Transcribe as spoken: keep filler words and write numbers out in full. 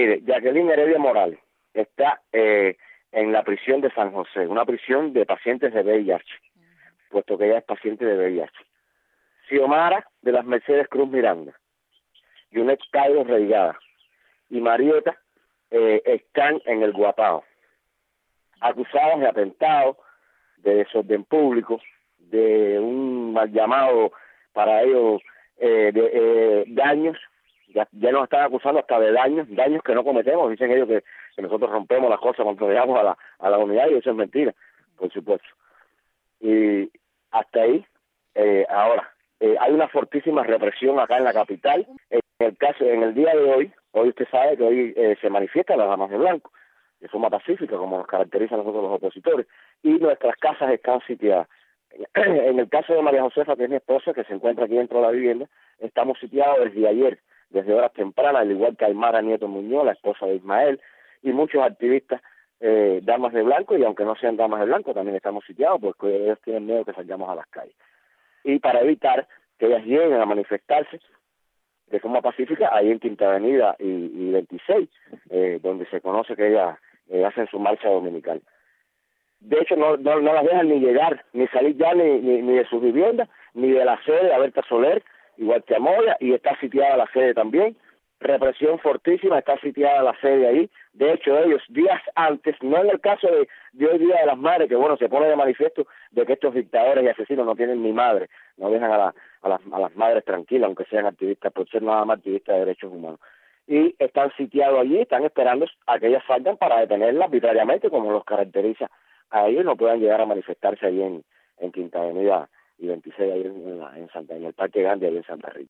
Mire, Jacqueline Heredia Morales está eh, en la prisión de San José, una prisión de pacientes de V I H, puesto que ella es paciente de V I H. Xiomara de las Mercedes Cruz Miranda, Yunet Cairo Reigada y Marieta eh, están en el Guapao, acusadas de atentado, de desorden público, de un mal llamado para ellos eh, de eh, daños. Ya, ya nos están acusando hasta de daños, daños que no cometemos. Dicen ellos que, que nosotros rompemos las cosas cuando llegamos a la, a la unidad, y eso es mentira, por supuesto. Y hasta ahí, eh, ahora, eh, hay una fortísima represión acá en la capital. En el caso, en el día de hoy, hoy usted sabe que hoy eh, se manifiestan las damas de blanco, de forma pacífica, como nos caracteriza a nosotros los opositores, y nuestras casas están sitiadas. En el caso de María Josefa, que es mi esposa, que se encuentra aquí dentro de la vivienda, estamos sitiados desde ayer, desde horas tempranas, al igual que Aymara Nieto Muñoz, la esposa de Ismael, y muchos activistas, eh, damas de blanco, y aunque no sean damas de blanco, también estamos sitiados, porque ellos tienen miedo que salgamos a las calles. Y para evitar que ellas lleguen a manifestarse de forma pacífica, ahí en Quinta Avenida y, y veintiséis, eh, donde se conoce que ellas eh, hacen su marcha dominical. De hecho, no, no, no las dejan ni llegar, ni salir ya ni, ni, ni de sus viviendas, ni de la sede de Berta Soler, igual que a Moya, y está sitiada la sede también. Represión fortísima, está sitiada la sede ahí. De hecho, ellos días antes, no en el caso de, de hoy Día de las Madres, que bueno, se pone de manifiesto de que estos dictadores y asesinos no tienen ni madre, no dejan a, la, a, las, a las madres tranquilas, aunque sean activistas, por ser nada más activistas de derechos humanos. Y están sitiados allí, están esperando a que ellas salgan para detenerlas arbitrariamente, como los caracteriza a ellos, no puedan llegar a manifestarse ahí en, en Quinta Avenida y veintiséis, ahí en, en, en, Santa, en el Parque Gandhi, ahí en Santa Rita.